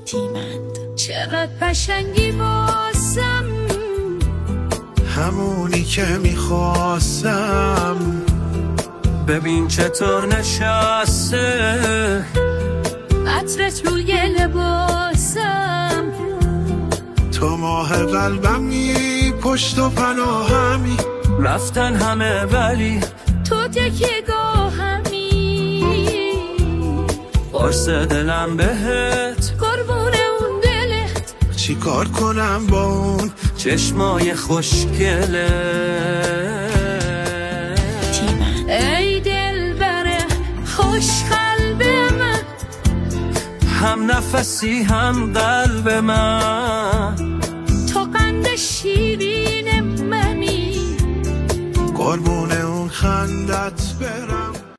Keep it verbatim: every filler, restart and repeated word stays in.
تیمند. چقدر قشنگی باسم، همونی که میخواستم. ببین چطور نشسته عطرت روی لباسم. تو ماه قلبمی، پشت و پناهمی. رفتن همه ولی تو تکیه‌گاهمی. قرص دلم بهت، قربون اون دلت. چی کار کنم با اون چشمای خوشگله. تیمند. ای دلبر خوش قلب من، هم نفسی هم قلب من. تو قند شیری